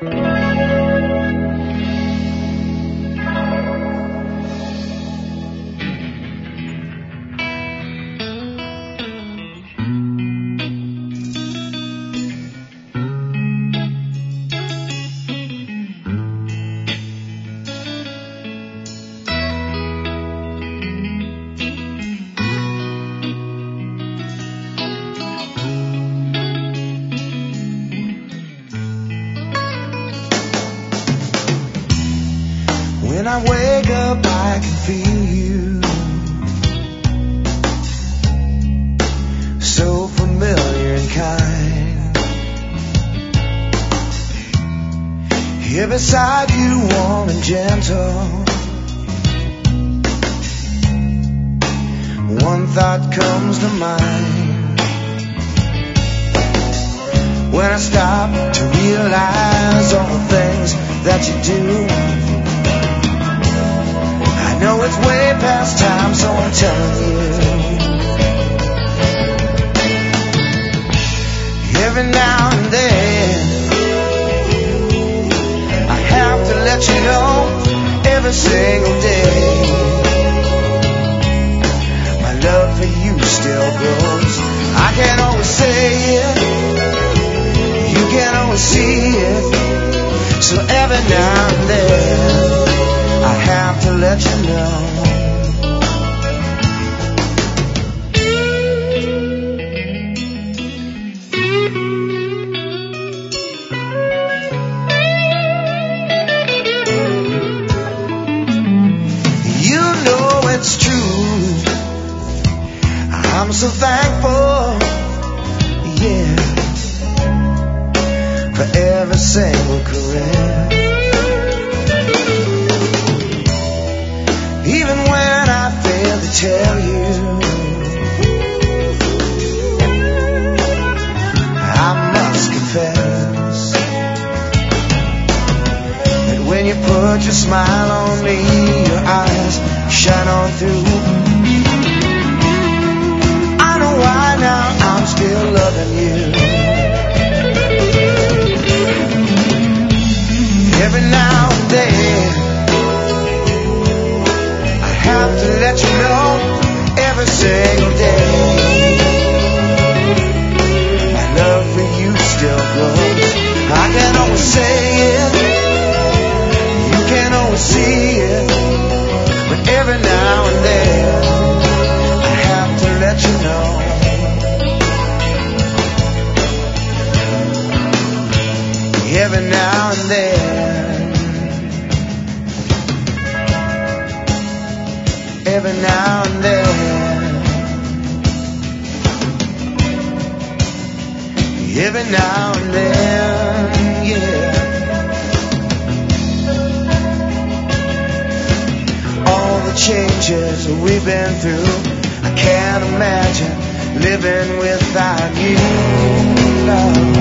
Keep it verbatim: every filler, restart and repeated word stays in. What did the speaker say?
When I wake up, I can feel you, so familiar and kind. Here beside you, warm and gentle. One thought comes to mind when I stop to realize all the things that you do. I know it's way past time, so I'm telling you. Every now and then I have to let you know, every single day my love for you still grows. I can't always say it, you can't always see it, so every now and then I have to let you know. You know it's true, I'm so thankful, yeah, for every single caress. Even when I fail to tell you, I must confess that when you put your smile on me, your eyes shine on through. I know why now I'm still loving you. Every now and then have to let you know, every single day my love for you still grows. I can't always say it, you can't always see it, but every now and then I have to let you know. Every now and then, every now and then, every now and then, yeah. All the changes we've been through, I can't imagine living without you, love.